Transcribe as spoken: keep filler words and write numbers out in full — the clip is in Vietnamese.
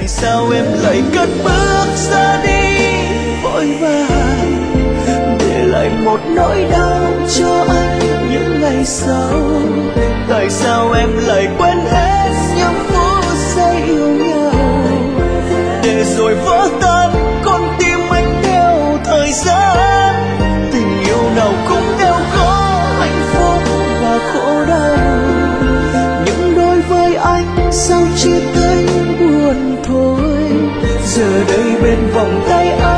tại sao em lại cất bước ra đi vội vàng, để lại một nỗi đau cho anh những ngày sau. Tại sao em lại quên hết những phút giây yêu nhau, để rồi vỡ tan con tim anh theo thời gian. Tình yêu nào cũng đều có hạnh phúc và khổ đau, nhưng đối với anh sao chia tay buồn thôi. Giờ đây bên vòng tay anh